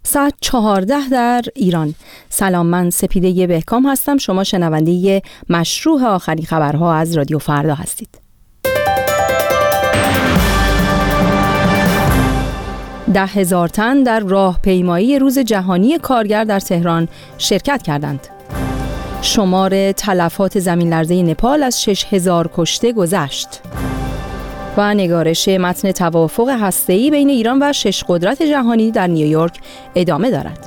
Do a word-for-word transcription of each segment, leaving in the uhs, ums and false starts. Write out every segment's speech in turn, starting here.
ساعت چهارده در ایران. سلام، من سپیده بهکام هستم. شما شنونده مشروع آخرین خبرها از رادیو فردا هستید. ده هزار تن در راهپیمایی روز جهانی کارگر در تهران شرکت کردند. شمار تلفات زمین لرزه نپال از شش هزار کشته گذشت. و نگارش متن توافق هسته‌ای بین ایران و شش قدرت جهانی در نیویورک ادامه دارد.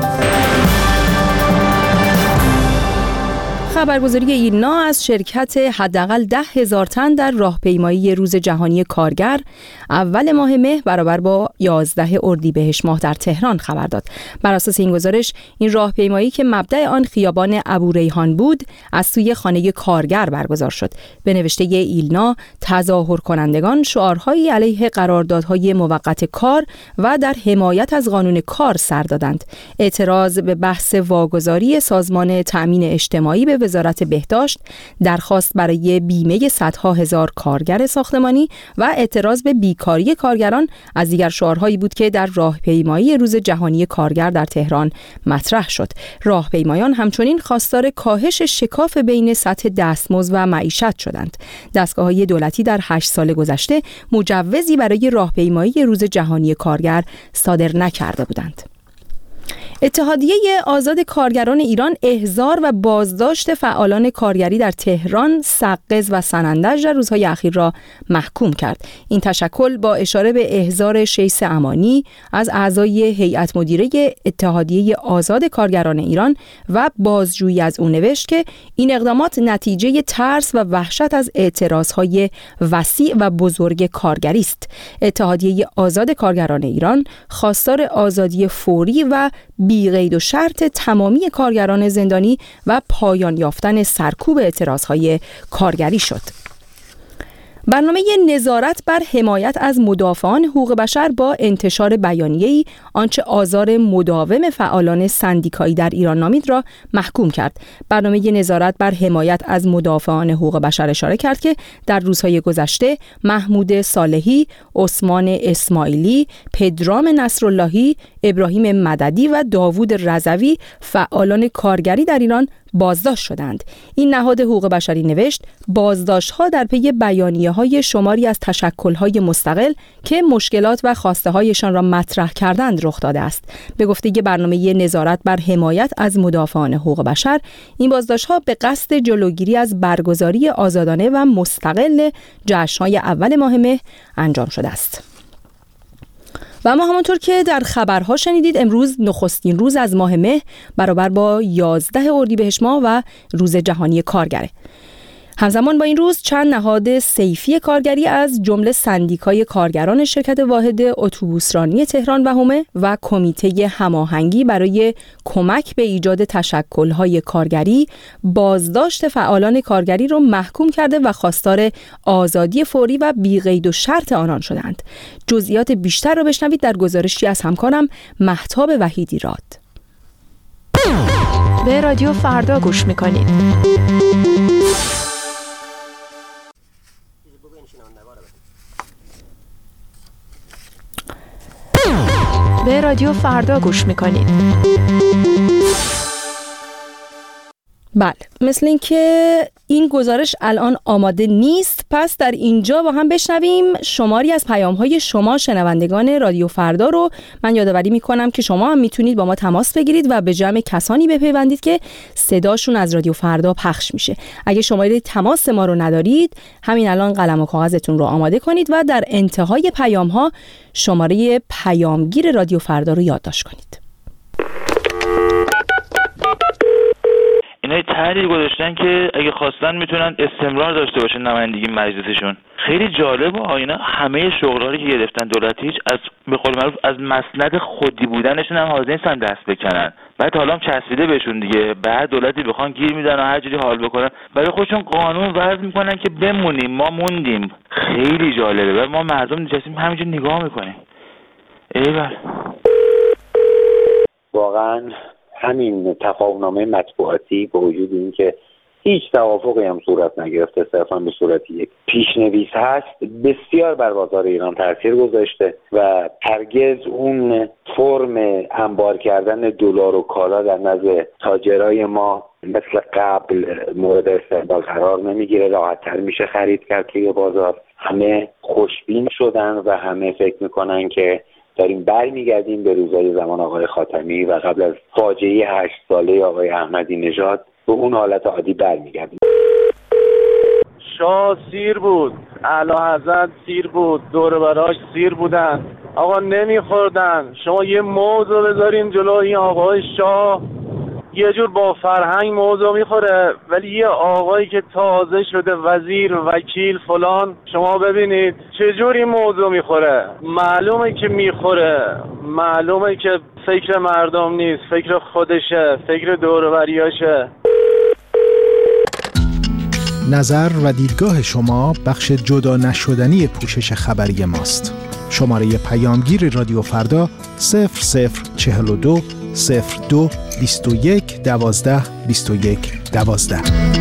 خبرگزاری ایلنا از شرکت حداقل ده هزار تن در راهپیمایی روز جهانی کارگر اول ماه مه برابر با یازده اردیبهشت ماه در تهران خبر داد. بر اساس این گزارش، این راهپیمایی که مبدأ آن خیابان ابوریحان بود، از سوی خانه کارگر برگزار شد. به نوشته ایلنا، تظاهر کنندگان شعارهایی علیه قراردادهای موقت کار و در حمایت از قانون کار سر دادند. اعتراض به بحث واگذاری سازمان تأمین اجتماعی به وزارت بهداشت، درخواست برای بیمه صدها هزار کارگر ساختمانی و اعتراض به بیکاری کارگران از دیگر شعارهایی بود که در راهپیمایی روز جهانی کارگر در تهران مطرح شد. راهپیمایان همچنین خواستار کاهش شکاف بین سطح دستمزد و معیشت شدند. دستگاه‌های دولتی در هشت سال گذشته مجوزی برای راهپیمایی روز جهانی کارگر صادر نکرده بودند. اتحادیه آزاد کارگران ایران احضار و بازداشت فعالان کارگری در تهران، سقز و سنندج در روزهای اخیر را محکوم کرد. این تشکل با اشاره به احضار شیس امانی از اعضای هیئت مدیره اتحادیه آزاد کارگران ایران و بازجویی از او نوشت که این اقدامات نتیجه ترس و وحشت از اعتراضهای وسیع و بزرگ کارگری است. اتحادیه آزاد کارگران ایران خواستار آزادی فوری و بی قید و شرط تمامی کارگران زندانی و پایان یافتن سرکوب اعتراضهای کارگری شد. برنامه نظارت بر حمایت از مدافعان حقوق بشر با انتشار بیانیه‌ای آنچه آزار مداوم فعالان سندیکایی در ایران نامید را محکوم کرد. برنامه نظارت بر حمایت از مدافعان حقوق بشر اشاره کرد که در روزهای گذشته محمود صالحی، عثمان اسماعیلی، پدرام نصراللهی، ابراهیم مددی و داوود رضوی فعالان کارگری در ایران بازداشت شدند. این نهاد حقوق بشری نوشت بازداشت‌ها در پی بیانیه‌های شماری از تشکل‌های مستقل که مشکلات و خواسته‌هایشان را مطرح کردند رخ داده است. به گفته برنامه نظارت بر حمایت از مدافعان حقوق بشر، این بازداشت‌ها به قصد جلوگیری از برگزاری آزادانه و مستقل جشن‌های اول ماه مه انجام شده است. و اما همونطور که در خبرها شنیدید، امروز نخستین روز از ماه مه برابر با یازده اردیبهشت ماه و روز جهانی کارگره. همزمان با این روز چند نهاد صیفی کارگری از جمله سندیکای کارگران شرکت واحد اتوبوسرانی تهران و حومه و کمیته هماهنگی برای کمک به ایجاد تشکل‌های کارگری بازداشت فعالان کارگری را محکوم کرده و خواستار آزادی فوری و بی‌قید و شرط آنان شدند. جزئیات بیشتر را بشنوید در گزارشی از همکارم مهتاب وحیدی راد. به رادیو فردا گوش می‌کنید. به رادیو فردا گوش میکنید. بله، مثل این که این گزارش الان آماده نیست، پس در اینجا با هم بشنویم شماری از پیام‌های شما شنوندگان رادیو فردا رو. من یادآوری میکنم که شما هم میتونید با ما تماس بگیرید و به جمع کسانی بپیوندید که صداشون از رادیو فردا پخش میشه. اگه شماره تماس ما رو ندارید، همین الان قلم و کاغذتون رو آماده کنید و در انتهای پیام‌ها شماره پیامگیر رادیو فردا رو یادداشت کنید. اینا تحلیل گذاشتن که اگه خواستن میتونن استمرار داشته باشن نمایندگی مجلسشون. خیلی جالب و اینا همه شغلاری که گرفتن دولت هیچ از به قول معروف از مسند خودی بودنشون هم حاضر نیستن دست بکنن. بعد حالا هم چسبیده بهشون دیگه، بعد دولتی بخوان گیر میدن و هر جوری حال بکنن، برای خودشون قانون وضع میکنن که بمونیم، ما موندیم. خیلی جالبه و ما مردم نشستیم همینجوری نگاه میکنیم. ایول واقعا همین تفاهم‌نامه مطبوعاتی با وجود این که هیچ توافقی هم صورت نگرفته، صرفا به صورت یک پیشنویس هست، بسیار بر بازار ایران تاثیر گذاشته و هرگز اون فرم انبار کردن دلار و کالا در نزد تاجرای ما مثل قبل مورد استقبال قرار نمیگیره، راحت‌تر میشه خرید کرد توی بازار. همه خوشبین شدن و همه فکر میکنن که داریم برمیگردیم به روزهای زمان آقای خاتمی و قبل از فاجعه هشت ساله آقای احمدی نژاد به اون حالت عادی برمیگردیم. شاه سیر بود، اعلی حضرت سیر بود، دور براش سیر بودن، آقا نمیخوردن. شما یه موضوع بذارین جلو این آقای شاه، یه جور با فرهنگ موضوع میخوره، ولی یه آقایی که تازه شده وزیر وکیل فلان، شما ببینید چجور این موضوع میخوره. معلومه که میخوره، معلومه که فکر مردم نیست، فکر خودشه، فکر دور و بریاشه. نظر و دیدگاه شما بخش جدا نشدنی پوشش خبری ماست. شماره پیامگیر رادیو فردا صفر صفر چهل و دو صفر دو بیست و یک دوازده بیست و یک دوازده.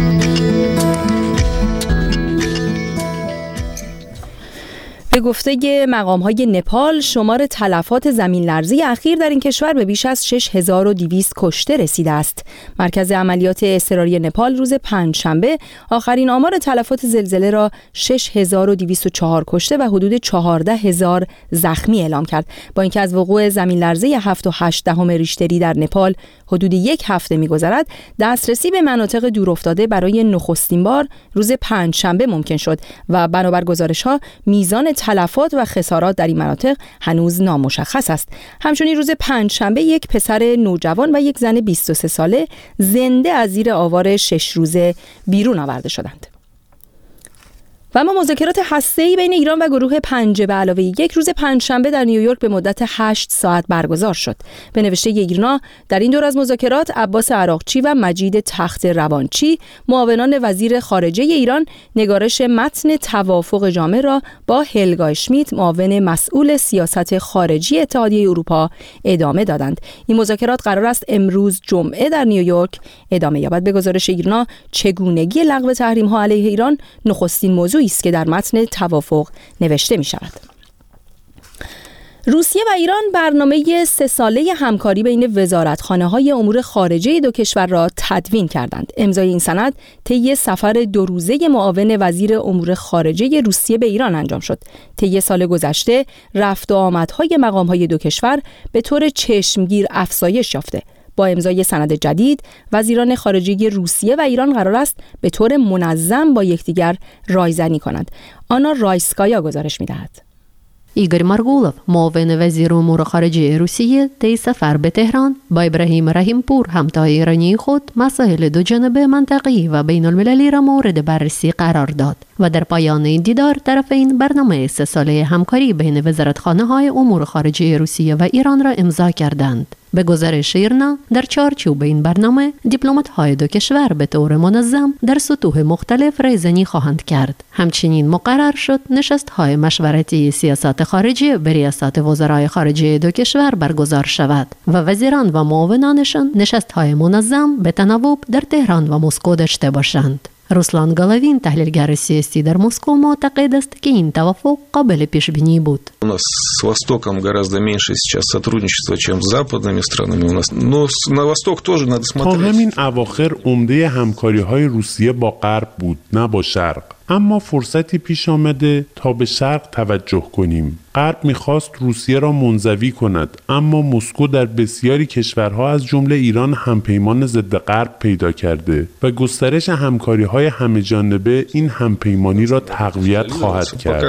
به گفته مقام‌های نپال، شمار تلفات زمین‌لرزی اخیر در این کشور به بیش از شش هزار و دویست کشته رسیده است. مرکز عملیات اضطراری نپال روز پنجشنبه آخرین آمار تلفات زلزله را شش هزار و دویست و چهار کشته و حدود چهارده هزار زخمی اعلام کرد. با اینکه از وقوع زمین‌لرزه هفت و هشت دهم ریشتری در نپال حدود یک هفته می‌گذرد، دسترسی به مناطق دورافتاده برای نخستین بار روز پنجشنبه ممکن شد و بنابر گزارش‌ها میزان تلفات و خسارات در این مناطق هنوز نامشخص است. همچنین روز پنجشنبه یک پسر نوجوان و یک زن بیست و سه ساله زنده از زیر آوار شش روزه بیرون آورده شدند. و اما مذاکرات هسته‌ای بین ایران و گروه پنجه به علاوه یک روز پنجشنبه در نیویورک به مدت هشت ساعت برگزار شد. به نوشته ایرنا در این دور از مذاکرات عباس عراقچی و مجید تخت روانچی معاونان وزیر خارجه ایران نگارش متن توافق جامع را با هلگا اشمیت معاون مسئول سیاست خارجی اتحادیه اروپا ادامه دادند. این مذاکرات قرار است امروز جمعه در نیویورک ادامه یابد. به گزارش ایرنا چگونگی لغو تحریم‌ها علیه ایران نخستین موضوع است که در متن توافق نوشته می شود. روسیه و ایران برنامه سه ساله همکاری بین وزارتخانه‌های امور خارجه دو کشور را تدوین کردند. امضای این سند طی سفر دو روزه معاون وزیر امور خارجه روسیه به ایران انجام شد. طی سال گذشته رفت و آمدهای مقام‌های دو کشور به طور چشمگیر افزایش یافته. با امضای سند جدید، وزیران خارجه روسیه و ایران قرار است به طور منظم با یکدیگر رایزنی کنند. آنا رایسکایا گزارش می‌دهد. ایگور مارگولوف، معاون وزیر امور خارجه روسیه، طی سفر به تهران با ابراهیم رحیم پور همتای ایرانی خود مسائل دو جانبه منطقه‌ای و بین المللی را مورد بررسی قرار داد و در پایان این دیدار طرفین برنامه سه ساله همکاری بین وزارتخانه‌های امور خارجه روسیه و ایران را امضا کردند. به گزارش ایرنا در چارچوب این برنامه دیپلمات‌های دو کشور به طور منظم در سطوح مختلف رایزنی خواهند کرد. همچنین مقرر شد نشست‌های مشورتی سیاست خارجی به ریاست وزرای خارجه دو کشور برگزار شود و وزیران و معاونانشان نشست‌های منظم به تناوب در تهران و مسکو داشته باشند. روسلان گالاوین، تحلیلگر سیاسی در مسکو، معتقد است که این توافق قابل پیش بینی بود. У нас с Востоком гораздо меньше сейчас сотрудничества, чем с западными странами у нас. Но на Восток тоже надо смотреть. تا همین اواخر عمده همکاری‌های روسیه با غرب بود، نه با شرق. اما فرصتی پیش آمده تا به شرق توجه کنیم. غرب می‌خواست روسیه را منزوی کند، اما مسکو در بسیاری کشورها از جمله ایران همپیمان ضد غرب پیدا کرده و گسترش همکاری‌های همه‌جانبه این همپیمانی را تقویت خواهد کرد.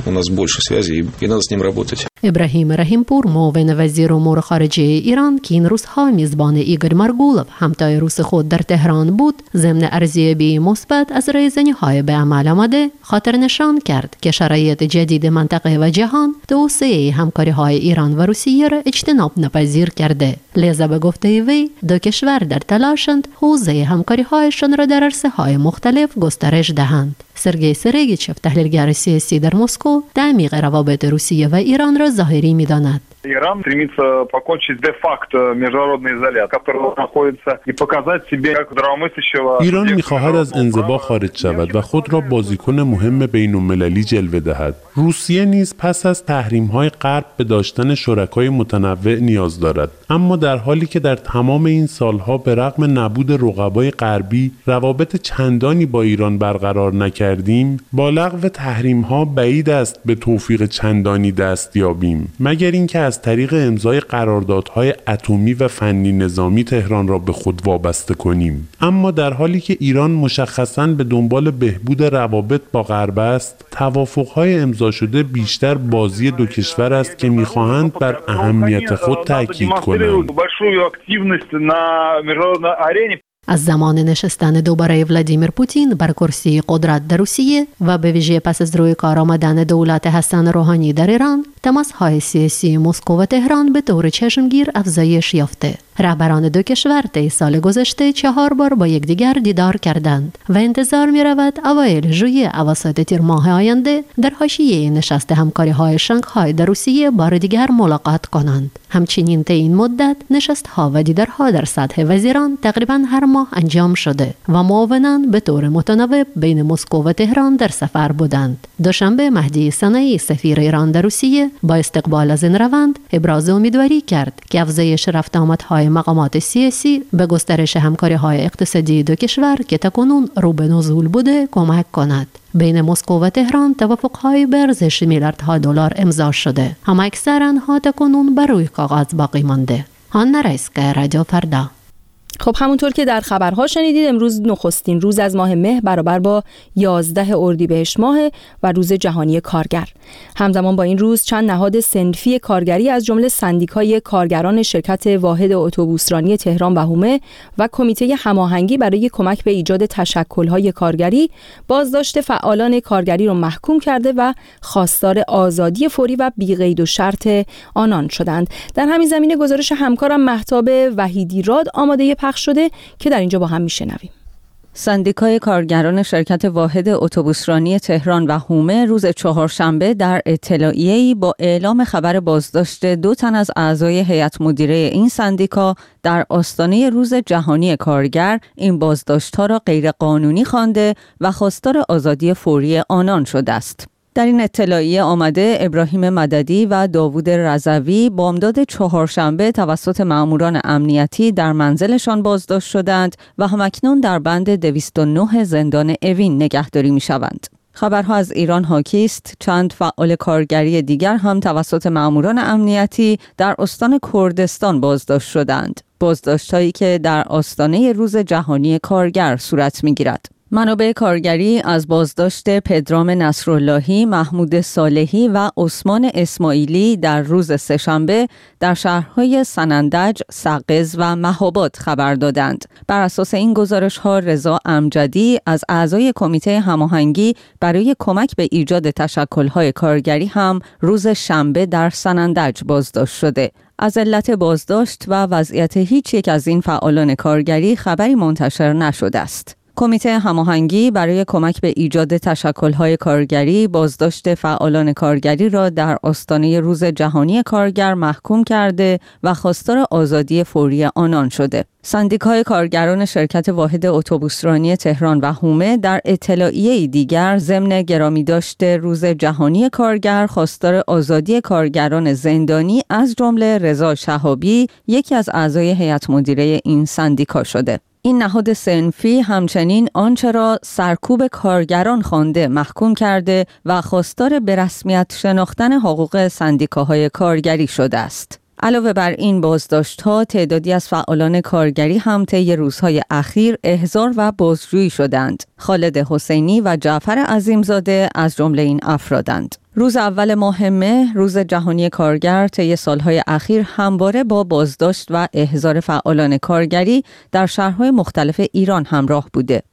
ابراهیم رحیم پور، معاون وزیر امور خارجه ایران که این روزها میزبان ایگور مارگولوف همتای روس خود در تهران بود، ضمن ارزیابی مثبت از رایزنی‌های به عمل آمده خاطر نشان کرد که شرایط جدید منطقه و جهان توسعه همکاری‌های ایران و روسیه را اجتناب ناپذیر کرده. لذا به گفته وی دو کشور در تلاشند حوزه همکاری‌هایشان را در عرصه‌های مختلف گسترش دهند. سرگئی سرگیچف، تحلیلگر سیاسی در مسکو، تعمیق روابط روسیه و ایران را ظاهری می‌داند. Иран стремится покончить де-факто международный изолят, который находится, и показать себе как здравомыслящего. ایران می‌خواهد از انزوا خارج شود و خود را بازیکن مهم بین‌المللی جلوه دهد. روسیه نیز پس از تحریم‌های غرب به داشتن شرکای متنوع نیاز دارد. اما در حالی که در تمام این سالها به رغم نبود رقبای غربی روابط چندانی با ایران برقرار نکردیم، با لغو تحریم‌ها بعید است به توفیق چندانی دست یابیم، مگر اینکه از طریق امضای قراردادهای اتمی و فنی نظامی تهران را به خود وابسته کنیم. اما در حالی که ایران مشخصاً به دنبال بهبود روابط با غرب است، توافق‌های امضا شده بیشتر بازی دو کشور است که می‌خواهند بر اهمیت خود تاکید کنند. از زمان نشستن دوباره ولادیمیر پوتین بر کرسی قدرت در روسیه و به ویژه پس از روی کار آمدن دولت حسن روحانی در ایران، تماس‌های سیاسی مسکو و تهران به طور چشمگیر افزایش یافته. رهبران دو کشور طی سال گذشته چهار بار با یکدیگر دیدار کردند و انتظار می رود اوایل ژوئیه اواسط تیر ماه آینده در حاشیه نشست همکاری‌های شانگهای در روسیه بار دیگر ملاقات کنند. همچنین طی این مدت نشست‌ها و دیدارها در سطح وزیران تقریباً هر ماه انجام شده و معاونان به طور متناوب بین مسکو و تهران در سفر بودند. دوشنبه مهدی صنعی سفیر ایران در روسیه با استقبال از این روند ابراز امیدواری کرد که افزایش رفت آمدهای مقامات سیاسی به گسترش همکاری‌های اقتصادی دو کشور که تاکنون رو به نزول بوده کمک کند. بین مسکو و تهران توافق‌های به ارزش میلیاردها دلار امضا شده، اما اکثر آنها تاکنون بر روی کاغذ باقی مانده. هانا رئیس‌گر رادیو فردا. خب همونطور که در خبرها شنیدید، امروز نخستین روز از ماه مه برابر با یازده اردیبهشت ماه و روز جهانی کارگر. همزمان با این روز چند نهاد صنفی کارگری از جمله سندیکای کارگران شرکت واحد اتوبوسرانی تهران و هومه و کمیته هماهنگی برای کمک به ایجاد تشکل‌های کارگری بازداشت فعالان کارگری را محکوم کرده و خواستار آزادی فوری و بی‌قید و شرط آنان شدند. در همین زمینه گزارش همکارم مهتاب وحیدی راد آماده پخش شده که در اینجا با هم میشنویم. سندیکای کارگران شرکت واحد اتوبوسرانی تهران و هومه روز چهارشنبه در اطلاعیه‌ای با اعلام خبر بازداشت دو تن از اعضای هیئت مدیره این سندیکا در آستانه روز جهانی کارگر این بازداشت‌ها را غیرقانونی خوانده و خواستار آزادی فوری آنان شده است. در این اطلاعیه آمده ابراهیم مددی و داوود رضوی بامداد چهارشنبه توسط مأموران امنیتی در منزلشان بازداشت شدند و همکنون در بند دویست و نه زندان اوین نگهداری می شوند. خبرها از ایران حاکی است. چند فعال کارگری دیگر هم توسط مأموران امنیتی در استان کردستان بازداشت شدند. بازداشت‌هایی که در آستانه روز جهانی کارگر صورت می‌گیرد. منابع کارگری از بازداشت پدرام نصراللهی، محمود صالحی و عثمان اسماعیلی در روز سه‌شنبه در شهرهای سنندج، سقز و مهاباد خبر دادند. بر اساس این گزارش‌ها رضا امجدی از اعضای کمیته هماهنگی برای کمک به ایجاد تشکل‌های کارگری هم روز شنبه در سنندج بازداشت شده. از علت بازداشت و وضعیت هیچ یک از این فعالان کارگری خبری منتشر نشده است. کمیته هماهنگی برای کمک به ایجاد تشکل‌های کارگری بازداشت فعالان کارگری را در آستانه روز جهانی کارگر محکوم کرده و خواستار آزادی فوری آنان شده. سندیکای کارگران شرکت واحد اتوبوسرانی تهران و هومه در اطلاعیه دیگر ضمن گرامی داشته روز جهانی کارگر خواستار آزادی کارگران زندانی از جمله رضا شهابی، یکی از اعضای هیئت مدیره این سندیکا شده. این نهاد صنفی همچنین آنچه را سرکوب کارگران خوانده محکوم کرده و خواستار به رسمیت شناختن حقوق سندیکاهای کارگری شده است. علاوه بر این بازداشت‌ها، تعدادی از فعالان کارگری هم طی روزهای اخیر احضار و بازجویی شدند. خالد حسینی و جعفر عظیمزاده از جمله این افرادند. روز اول ماه مه، روز جهانی کارگر، طی سالهای اخیر همواره با بازداشت و احضار فعالان کارگری در شهرهای مختلف ایران همراه بوده.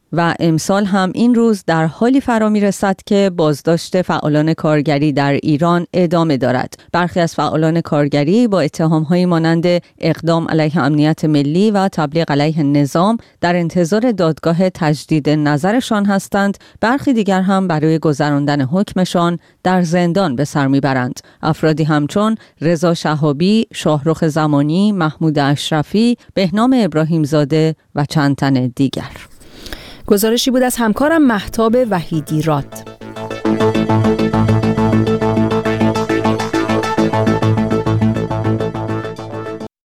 و امسال هم این روز در حالی فرا می‌رسد که بازداشت فعالان کارگری در ایران ادامه دارد. برخی از فعالان کارگری با اتهام‌هایی مانند اقدام علیه امنیت ملی و تبلیغ علیه نظام در انتظار دادگاه تجدید نظرشان هستند. برخی دیگر هم برای گذراندن حکمشان در زندان به سر میبرند. افرادی همچون رضا شهابی، شاهرخ زمانی، محمود اشرفی، بهنام ابراهیم زاده و چند تن دیگر. گزارشی بود از همکارم مهتاب وحیدی راد.